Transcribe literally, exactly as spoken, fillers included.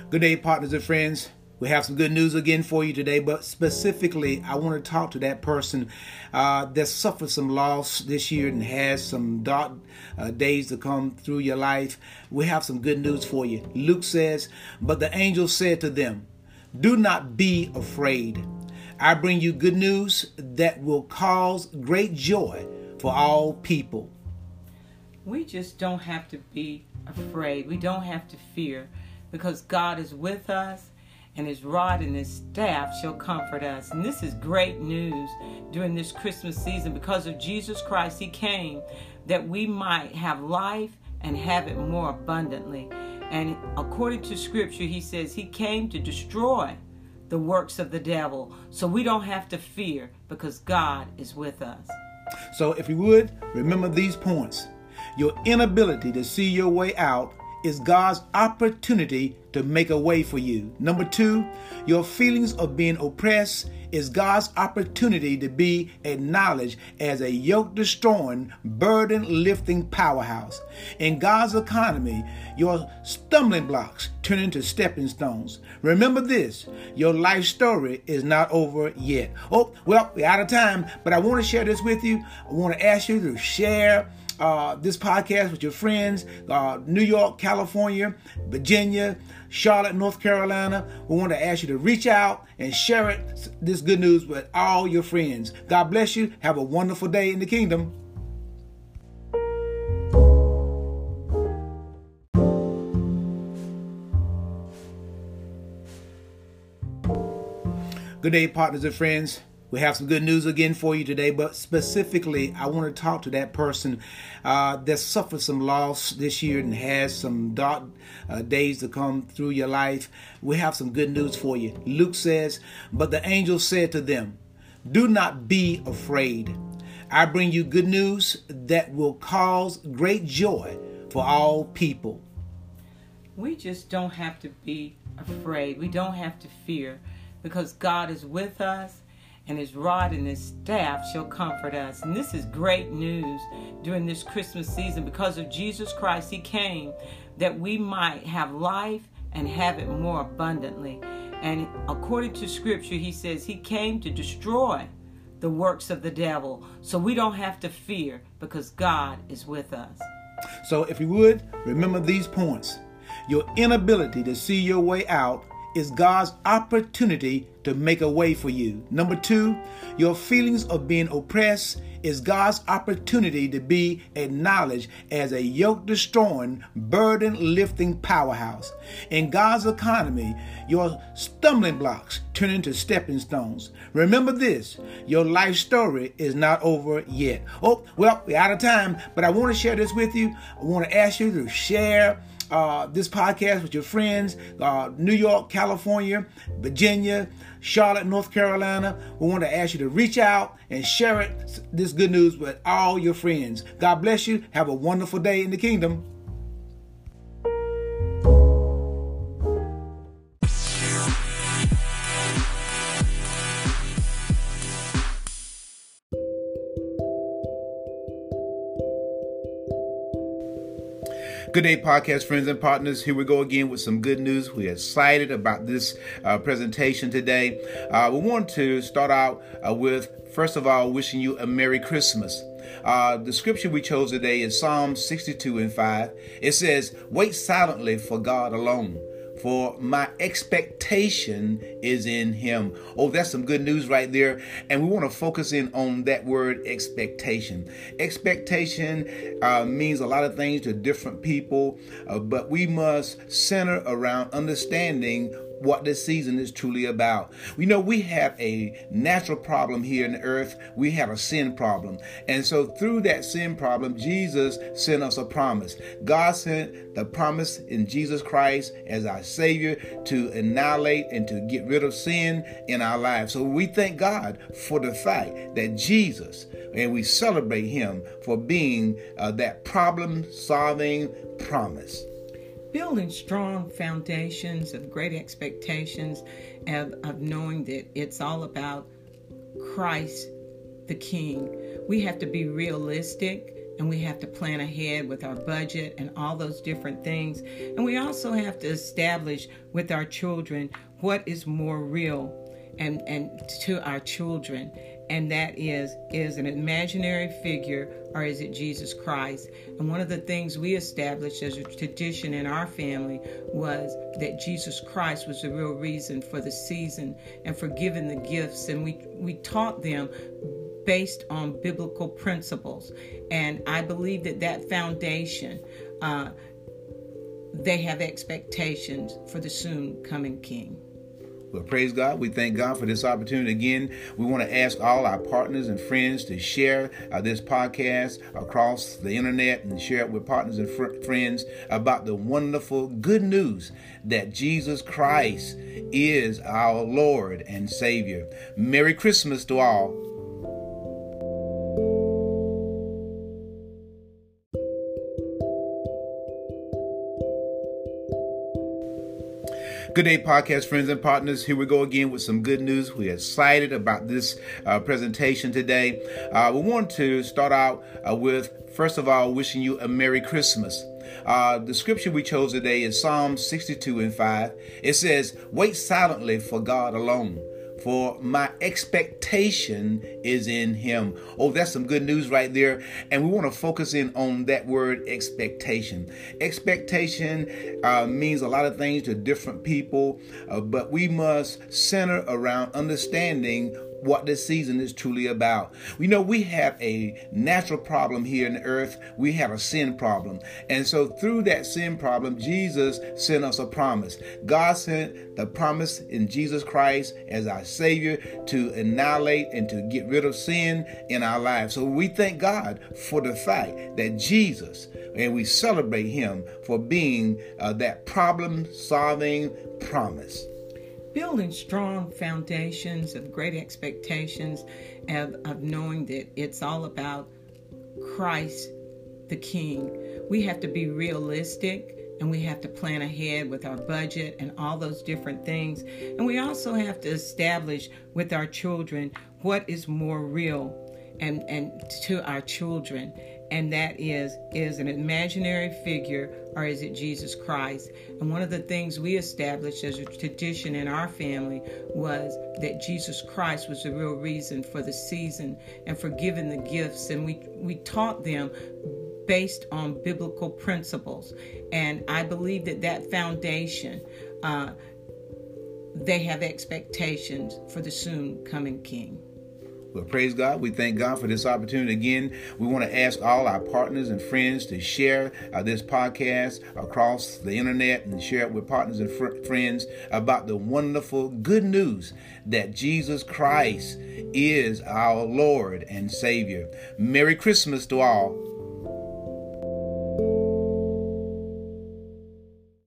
Good day, partners and friends. We have some good news again for you today, but specifically, I want to talk to that person uh, that suffered some loss this year and has some dark uh, days to come through your life. We have some good news for you. Luke says, "But the angel said to them, 'Do not be afraid. I bring you good news that will cause great joy for all people.'" We just don't have to be afraid. We don't have to fear, because God is with us, and his rod and his staff shall comfort us. And this is great news during this Christmas season. Because of Jesus Christ, he came that we might have life and have it more abundantly. And according to scripture, he says he came to destroy the works of the devil. So we don't have to fear, because God is with us. So if you would, remember these points. Your inability to see your way out is God's opportunity to make a way for you. Number two, your feelings of being oppressed is God's opportunity to be acknowledged as a yoke-destroying, burden-lifting powerhouse. In God's economy, your stumbling blocks turn into stepping stones. Remember this, your life story is not over yet. Oh, well, we're out of time, but I want to share this with you. I want to ask you to share Uh, this podcast with your friends, uh, New York, California, Virginia, Charlotte, North Carolina. We want to ask you to reach out and share it, this good news with all your friends. God bless you. Have a wonderful day in the kingdom. Good day, partners and friends. We have some good news again for you today, but specifically, I want to talk to that person uh, that suffered some loss this year and has some dark uh, days to come through your life. We have some good news for you. Luke says, "But the angel said to them, 'Do not be afraid. I bring you good news that will cause great joy for all people.'" We just don't have to be afraid. We don't have to fear, because God is with us, and his rod and his staff shall comfort us. And this is great news during this Christmas season. Because of Jesus Christ, he came that we might have life and have it more abundantly. And according to scripture, he says he came to destroy the works of the devil. So we don't have to fear, because God is with us. So if you would, remember these points. Your inability to see your way out is God's opportunity to make a way for you. Number two, your feelings of being oppressed is God's opportunity to be acknowledged as a yoke-destroying, burden-lifting powerhouse. In God's economy, your stumbling blocks turn into stepping stones. Remember this, your life story is not over yet. Oh, well, we're out of time, but I want to share this with you. I want to ask you to share Uh, this podcast with your friends, uh, New York, California, Virginia, Charlotte, North Carolina. We want to ask you to reach out and share it, this good news with all your friends. God bless you. Have a wonderful day in the kingdom. Good day, podcast friends and partners. Here we go again with some good news. We're excited about this uh, presentation today. Uh, we want to start out uh, with, first of all, wishing you a Merry Christmas. Uh, the scripture we chose today is Psalm sixty-two and five. It says, "Wait silently for God alone, for my expectation is in him." Oh, that's some good news right there. And we want to focus in on that word expectation. Expectation uh, means a lot of things to different people, uh, but we must center around understanding what this season is truly about. We know we have a natural problem here in the earth. We have a sin problem. And so through that sin problem, Jesus sent us a promise. God sent the promise in Jesus Christ as our Savior to annihilate and to get rid of sin in our lives. So we thank God for the fact that Jesus, and we celebrate him for being uh, that problem-solving promise. Building strong foundations of great expectations, of, of knowing that it's all about Christ the King. We have to be realistic and we have to plan ahead with our budget and all those different things. And we also have to establish with our children what is more real and, and to our children. And that is, is an imaginary figure or is it Jesus Christ? And one of the things we established as a tradition in our family was that Jesus Christ was the real reason for the season and for giving the gifts. And we, we taught them based on biblical principles. And I believe that that foundation, uh, they have expectations for the soon coming King. Well, praise God. We thank God for this opportunity. Again, we want to ask all our partners and friends to share uh, this podcast across the internet and share it with partners and fr- friends about the wonderful good news that Jesus Christ is our Lord and Savior. Merry Christmas to all. Good day, podcast friends and partners. Here we go again with some good news. We're excited about this uh, presentation today. Uh, we want to start out uh, with, first of all, wishing you a Merry Christmas. Uh, the scripture we chose today is Psalm sixty-two and five. It says, "Wait silently for God alone, for my expectation is in him." Oh, that's some good news right there. And we want to focus in on that word expectation. Expectation uh, means a lot of things to different people, uh, but we must center around understanding what this season is truly about. We know we have a natural problem here in the earth. We have a sin problem. And so through that sin problem, Jesus sent us a promise. God sent the promise in Jesus Christ as our Savior to annihilate and to get rid of sin in our lives. So we thank God for the fact that Jesus, and we celebrate him for being uh, that problem-solving promise. Building strong foundations of great expectations of, of knowing that it's all about Christ the King. We have to be realistic and we have to plan ahead with our budget and all those different things. And we also have to establish with our children what is more real and, and to our children. And that is, is an imaginary figure or is it Jesus Christ? And one of the things we established as a tradition in our family was that Jesus Christ was the real reason for the season and for giving the gifts. And we, we taught them based on biblical principles. And I believe that that foundation, uh, they have expectations for the soon coming King. Well, praise God. We thank God for this opportunity. Again, we want to ask all our partners and friends to share uh, this podcast across the internet and share it with partners and fr- friends about the wonderful good news that Jesus Christ is our Lord and Savior. Merry Christmas to all.